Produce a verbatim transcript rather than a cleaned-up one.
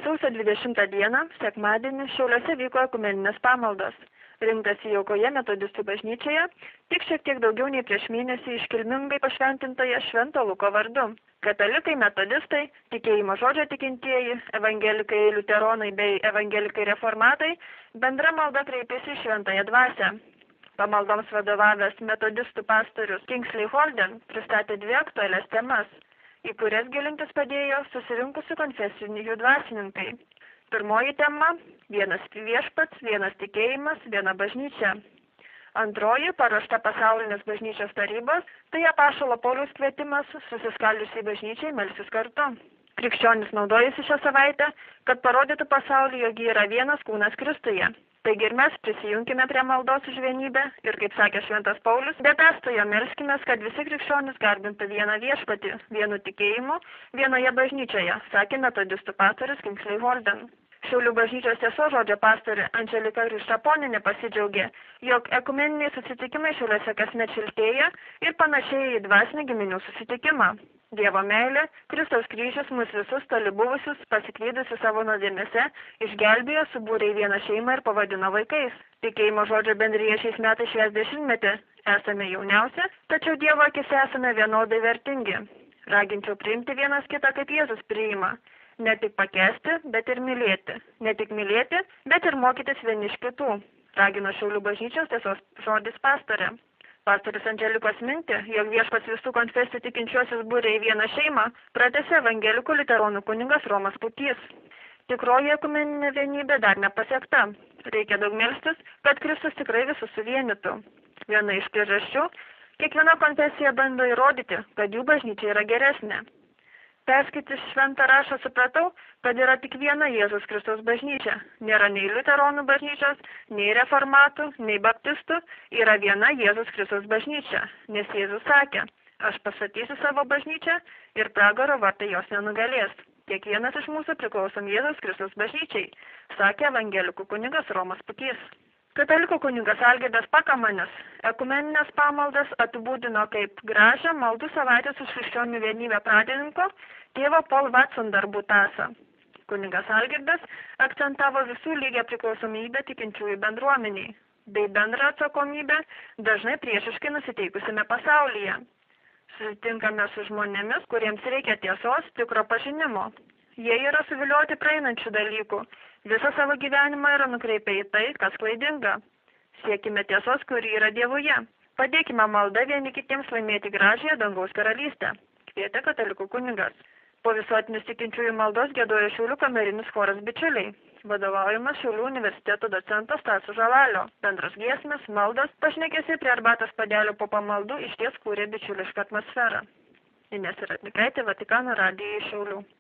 Sausio dvidešimtą dieną, sekmadienį, Šiauliuose vyko ekumeninės pamaldos. Rimtasi jaukoje metodistų bažnyčioje, tik šiek tiek daugiau nei prieš mėnesį iškilmingai pašventintoje Švento Luko vardu. Katalikai, metodistai, tikėjimo žodžio tikintieji, evangelikai, liuteronai bei evangelikai reformatai bendra malda kreipėsi į šventąją dvasią. Pamaldoms vadovavęs metodistų pastorius Kingsley Holden pristatė dvi aktualias temas, į kurias gilintis padėjo susirinkusi konfesinių dvasininkai. Pirmoji tema – vienas viešpats, vienas tikėjimas, viena bažnyčia. Antroji, paruošta pasaulinės bažnyčios tarybos, tai apaštalo Pauliaus kvietimas susiskaldžiusiai bažnyčiai melstis kartu. Krikščionys naudojasi šią savaitę, kad parodytų pasaulį, jog yra vienas kūnas Kristuje. Taigi ir mes prisijunkime prie maldos už vienybę ir, kaip sakė šventas Paulius, be perstojo melskimės, kad visi krikščionys garbintų vieną viešpatį, vienu tikėjimu, vienoje bažnyčioje, sakė metodistų pastorius Kingsley Holden. Šiaulių bažnyčios tiesos žodžio pastorė Andželika Krištaponienė pasidžiaugė, jog ekumeniniai susitikimai Šiauliuose kasmet šiltėja ir panašiai į dvasinį giminių susitikimą. Dievo meilė, Kristaus kryžius mus visus toli buvusius, pasiklydusius savo nuodėmėse, išgelbėjo, subūrė į vieną šeimą ir pavadino vaikais. Tikėjimo žodžio bendrija šiais metais švęs dešimtmetį. Esame jauniausi, tačiau Dievo akise esame vienodai vertingi. Raginčiau priimti vienas kitą, kaip Jėzus priima. Ne tik pakęsti, bet ir mylėti. Ne tik mylėti, bet ir mokytis vieni iš kitų. Ragino Šiaulių bažnyčios tiesos žodis pastorė. Pastorius Andželikos mintį, jog viešpats visų konfesijų tikinčiuosius būrė į vieną šeimą, pratęsė evangelikų liuteronų kunigas Romas Putys. Tikroji ekumeninė vienybė dar nepasiekta. Reikia daug melstis, kad Kristus tikrai visus suvienytų. Viena iš priežasčių, kiekviena konfesija bando įrodyti, kad jų bažnyčia yra geresnė. Perskaitęs šventą raštą supratau, kad yra tik viena Jėzus Kristaus bažnyčia. Nėra nei liuteronų bažnyčios, nei reformatų, nei baptistų, yra viena Jėzus Kristaus bažnyčia, nes Jėzus sakė, aš pastatysiu savo bažnyčią ir pragaro vartai jos nenugalės. Kiekvienas iš mūsų priklausom Jėzus Kristaus bažnyčiai, sakė evangelikų kunigas Romas Putys. Katalikų kunigas Algirdas Pakamanis ekumeninės pamaldas apibūdino kaip gražią maldų savaitės už krikščionių vienybę pradininko tėvo Paul Watson darbų tąsą. Kunigas Algirdas akcentavo visų lygią priklausomybę tikinčiųjų bendruomeniai, bei bendrą atsakomybę dažnai priešiškai nusiteikusime pasaulyje. Susitinkame su žmonėmis, kuriems reikia tiesos, tikro pažinimo. Jie yra suvilioti praeinančių dalykų. Visą savo gyvenimą yra nukreipę į tai, kas klaidinga. Siekime tiesos, kuri yra Dievuje. Padėkime maldą vieni kitiems laimėti gražiąją dangaus karalystę, kvietė katalikų kunigas. Po visuotinės tikinčiųjų maldos giedojo Šiaulių kamerinis choras Bičiuliai, vadovaujamas Šiaulių universiteto docento Stasio Žalalio. Bendros giesmės, maldos, pašnekesiai prie arbatos padelio po pamaldų išties kūrė bičiulišką atmosferą. Inesa Radmikaitė, Vatikano radijui iš Šiaulių.